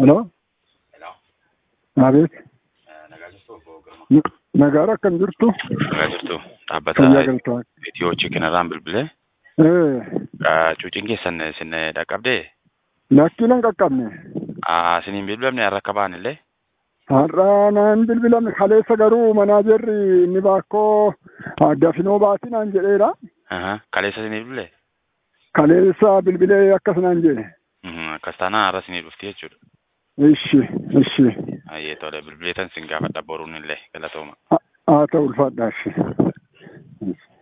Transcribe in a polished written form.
Hello? Hello? Maaliif? Nagaa jirtu obbo Girma. Nagaara akkam jirtu? Nagaa jirtu. Dhaabbata Fayyaa galtaa. Itiyoo Chikinarraan bilbilee. Cuuciin keessan isin dhaqqabdee? Lakkii nan qaqqabne. Isiniin bilbilamne har'a akka baanillee? Har'a naan bilbilamne kaleessa garuu manaajerri inni baakkoo dafinoo baatii naan jedheera. Kaleessa isinii bilbilee? Kaleessa bilbilee akkas naan jedhe. Akkas taanaan har'a isinii dhufti jechuudha. Ishi. Ayyee tole bilbileetan isin gaafadha boruun illee galatooma. Haa ta'u ulfaadhaa ishi.